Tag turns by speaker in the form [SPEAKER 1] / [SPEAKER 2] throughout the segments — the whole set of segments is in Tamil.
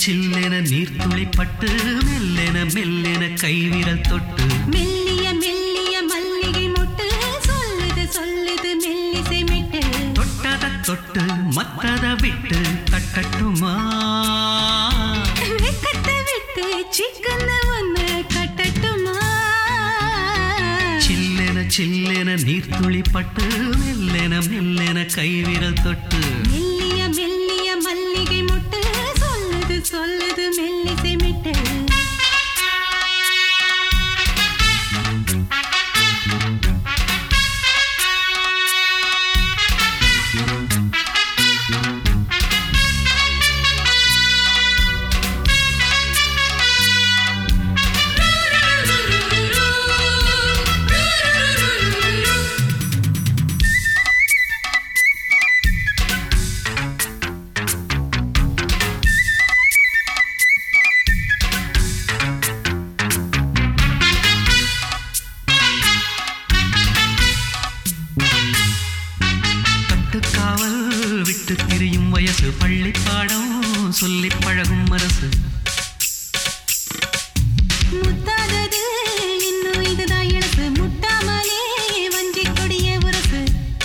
[SPEAKER 1] சில்லென நீர்த்துளி பட்டு மெல்லென மெல்லென கைவிரல் தொட்டு
[SPEAKER 2] மெல்லிய மெல்லிய மல்லிகை மொட்டு சொல்லுது சொல்லுது மெல்லிசை மிட்டு
[SPEAKER 1] தொட்டத தொட்டு மத்தத விட்டு கட்டட்டுமா
[SPEAKER 2] வெக்கத்தை விட்டு சிக்கன ஒன்று கட்டட்டுமா
[SPEAKER 1] சில்லென சில்லென நீர்த்துளி பட்டு மெல்லென மெல்லென கைவிரல் தொட்டு
[SPEAKER 2] மெல்லிய மெல்லிய மல்லிகை மொட்டு சொல்லுது சொல்லுது மெல்லிசை மிட்டு
[SPEAKER 1] காவல் விட்டு திரியும் வயசு பள்ளி பாடம் சொல்லி பழகும் மனசு
[SPEAKER 2] முத்தாதது இன்னும் இதுதான் இழப்பு முட்டாமலே வஞ்சி கொடிய உரசு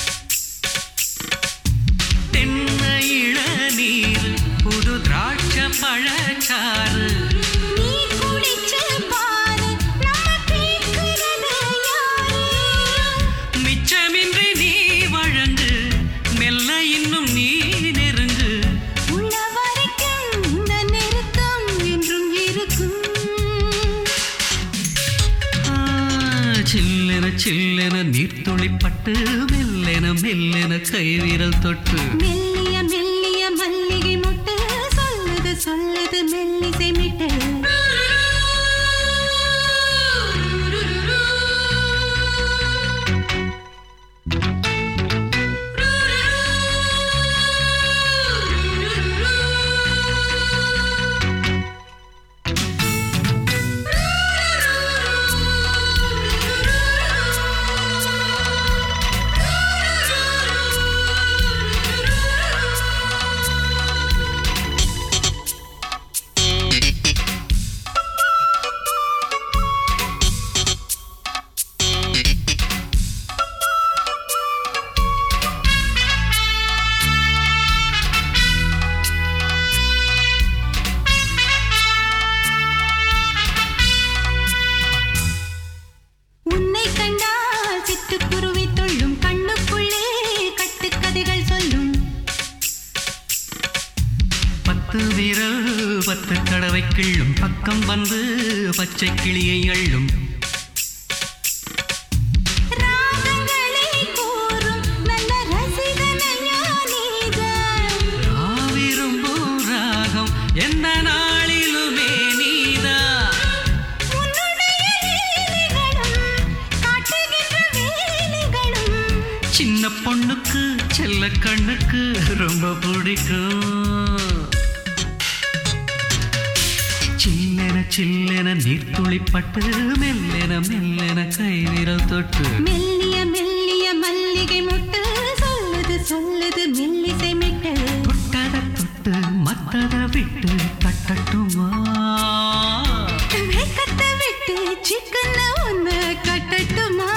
[SPEAKER 1] தென்னை இளநீர் புது திராட்ச பழச்சாறு
[SPEAKER 2] நீ குடிச்சு பாரு நம்ம கேட்கிறது யாரு
[SPEAKER 1] மிச்சமின்றி நீ வழங்கு மெல்ல இன்னும் நீ நெருங்கு
[SPEAKER 2] உள்ள வரைக்கும் இந்த நெருக்கம் என்றும் இருக்கும்
[SPEAKER 1] சில்லென சில்லென நீர்த்துளி பட்டு மெல்லென மெல்லென கைவிரல் தொட்டு
[SPEAKER 2] மெல்லிய மெல்லிய மல்லிகை மொட்டு சொல்லுது சொல்லுது மெல்லிசை மிட்டு உன்னை கண்டால் சிட்டுக்குருவி தொள்ளும் கண்ணுக்குள்ளே கட்டுக்கதைகள் சொல்லும்
[SPEAKER 1] 10 விரல் 10 தடவை கிள்ளும் பக்கம் வந்து பச்சை கிளியை அள்ளும்
[SPEAKER 2] ராகங்களை கூறும் நல்ல ரசிகனையா நீதான்
[SPEAKER 1] விரும்பும் ராகம் எந்த நாளிலுமே நீதா
[SPEAKER 2] உன்னுடைய லீலைகளும் காட்டுகின்ற வேலைகளும்
[SPEAKER 1] சின்ன பொண்ணுக்கு செல்ல கண்ணுக்கு ரொம்ப பிடிக்கும் சில்லென சில்லென நீர்த்துளி பட்டு மெல்லென மெல்லென கைவிரல் தொட்டு
[SPEAKER 2] மெல்லிய மெல்லிய மல்லிகை மொட்டு சொல்லுது சொல்லுது மெல்லிசை மிட்டு
[SPEAKER 1] தொட்டத தொட்டு மத்தத விட்டு கட்டட்டுமா
[SPEAKER 2] வெக்கத்தை விட்டு சிக்கன ஒன்று கட்டட்டுமா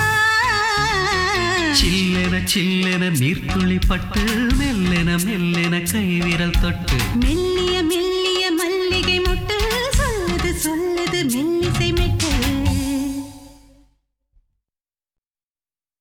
[SPEAKER 1] சில்லென சில்லென நீர்த்துளி பட்டு மெல்லென மெல்லென கைவிரல் தொட்டு
[SPEAKER 2] மெல்லிய